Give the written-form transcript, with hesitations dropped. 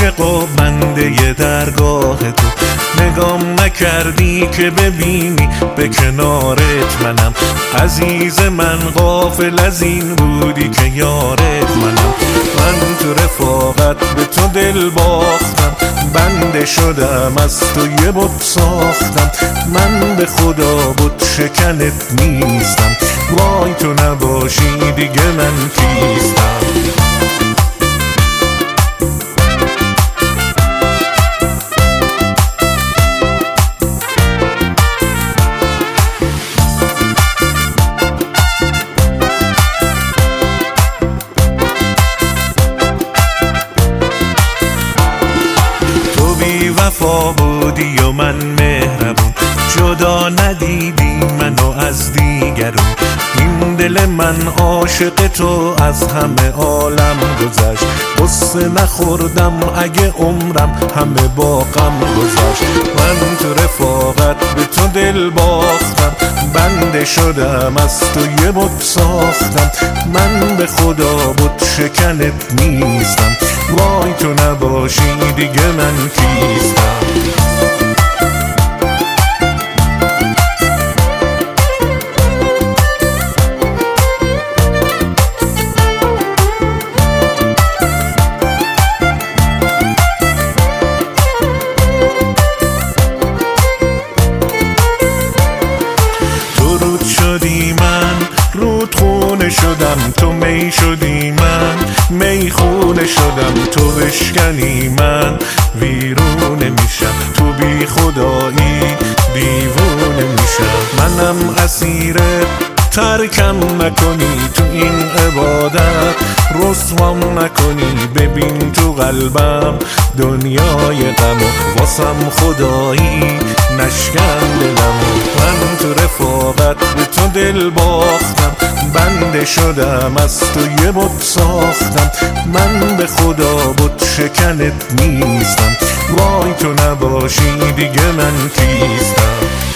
عاشق و بنده درگاه تو، نگام نکردی که ببینی به کنارت منم. عزیز من غافل از این بودی که یارت منم. من تو رفاقت به تو دل باختم، بنده شدم از تو یه بت ساختم. من به خدا بت شکنت نیستم، وای تو نباشی دیگه من کیستم. وفا بودی و من مهربون، جدا ندیدی منو از دیگرون. این دل من عاشق تو از همه عالم گذشت، قصه نخوردم اگه عمرم همه با غم گذشت. من تو رفاقت به تو دل باختم، بنده شدم از تو یه بت ساختم. من به خدا بت شکنت نیستم، وای تو نباشی دیگه من کیستم. شدی من رود خونه شدم، تو می شدی من می خونه شدم. تو بشکنی من ویرونه میشم، تو بی خدایی دیوونه میشم. منم اسیرت ترکم نکنی تو این عبادت، رسوام نکنی ببین تو قلبم دنیای غم و واسم خدایی نشکن دلمو. من تو رفاقت به تو دل باختم، بنده شدم از تو یه بت ساختم. من به خدا بت شکنت نیستم، وای تو نباشی دیگه من کیستم.